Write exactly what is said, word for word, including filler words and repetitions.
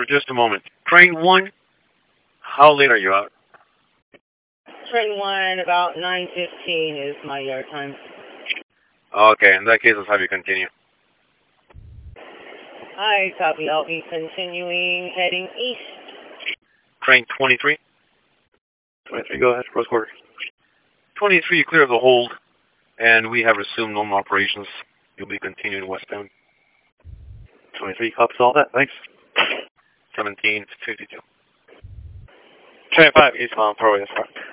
just a moment. Train one, how late are you out? Train one, about nine fifteen is my yard time. Okay, in that case, let's have you continue. Hi, copy. I'll be continuing heading east. Train twenty-three? twenty-three, go ahead. Rose quarter. twenty-three, you clear the hold, and we have resumed normal operations. You'll be continuing westbound. twenty-three, copies all that. Thanks. seventeen fifty-two. Train five, eastbound, four-way, that's right.